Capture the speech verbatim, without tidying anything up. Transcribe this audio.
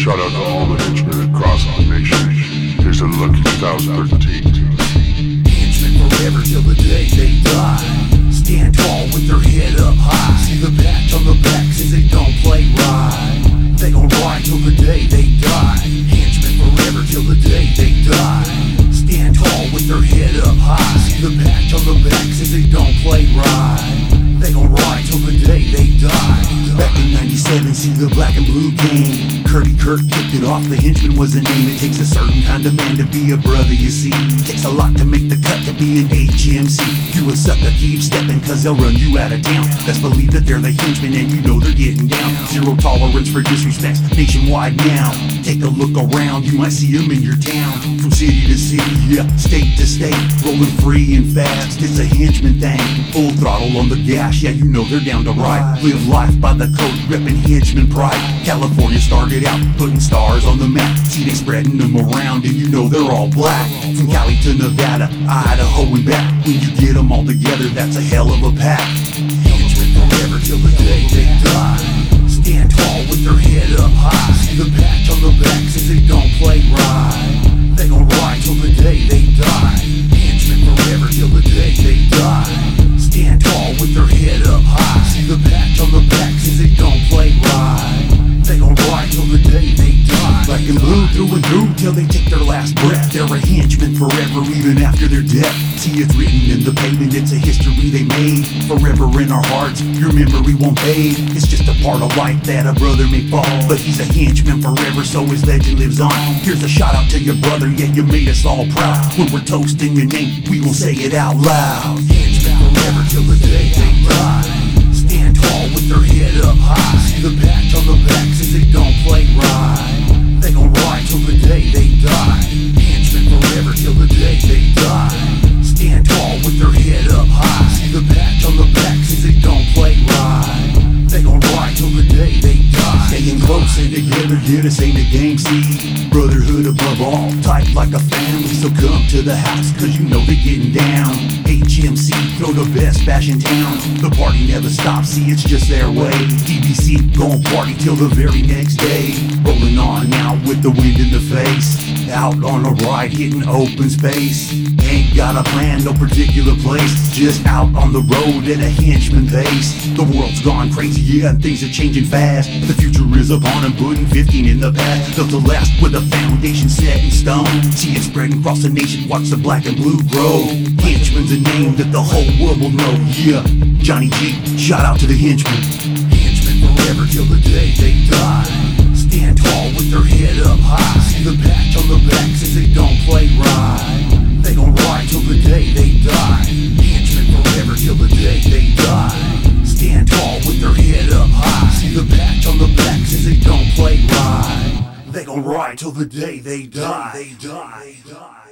Shout out to all the henchmen across the nation. Here's a look at two thousand thirteen. Henchmen forever till the day they die. Stand tall with their head up high. See the patch on the back says they don't play right. They gon' ride till the day they die. Henchmen forever till the day they die. Stand tall with their head up high. See the patch on the back says they don't play right. They gon' ride till the day they die. Back in ninety-seven, see the black and blue game. Kirby Kirk kicked it off, the henchman was the name. It takes a certain kind of man to be a brother, you see. Takes a lot to make the cut to be an H M C. You a sucker, keep stepping, cause they'll run you out of town. Best believe that they're the henchmen and you know they're getting down. Zero tolerance for disrespects, nationwide now. Take a look around, you might see them in your town. From city to city, yeah, state to state. Rolling free and fast, it's a henchman thing. Full throttle on the gas, yeah, you know they're down to ride. Live life by the code, reppin' henchman pride. California started out putting stars on the map. See they spreading them around and you know they're all black. From Cali to Nevada, Idaho and back. When you get them all together, that's a hell of a pack. Henchmen forever till the day they die. Stand tall with their head up high. See the patch on the back says they don't play right. They gon' ride till the day they die. Henchmen forever till the day they die. Stand tall with their head up high. See the patch on the back says they don't play right. They gon' ride till the day they die. Black and blue through and through till they take their last breath. They're a henchman forever even after their death. See it's written in the pavement, it's a history they made. Forever in our hearts, your memory won't fade. It's just a part of life that a brother may fall, but he's a henchman forever so his legend lives on. Here's a shout out to your brother, yeah you made us all proud. When we're toasting your name, we gon' say it out loud. Henchmen forever till the day they die. Stand tall with their head up high. See the patch on the back says they don't play right. They gon' ride till the day they die. Henchmen forever till the day they die. Stand tall with their head up high. See the patch on the back says they don't play right. They gon' ride till the day they die. Staying close and together, yeah, this ain't a game, see. Brotherhood above all, tight like a family. So come to the house, cause you know they're getting down. H M C, throw the best bash in town. The party never stops, see it's just their way. D B C, gon' party till the very next day. Rolling on out with the wind in the face. Out on a ride, hitting open space. Ain't got a plan, no particular place. Just out on the road at a henchman pace. The world's gone crazy, yeah, and things are changing fast. The future is upon and putting fifteen in the past. Built to last with a foundation set in stone. See it spreading across the nation, watch the black and blue grow. Henchman's a name that the whole world will know, yeah. Johnny G, shout out to the henchmen. Henchmen forever till the day they die. Stand tall with their head up high. See the patch on the back says they don't play right. They gon' ride till the day they die. Henchmen forever till the day they die. Stand tall with their head up high. See the patch on the back says they don't play right. They gon' ride till the day they die. They die. They die.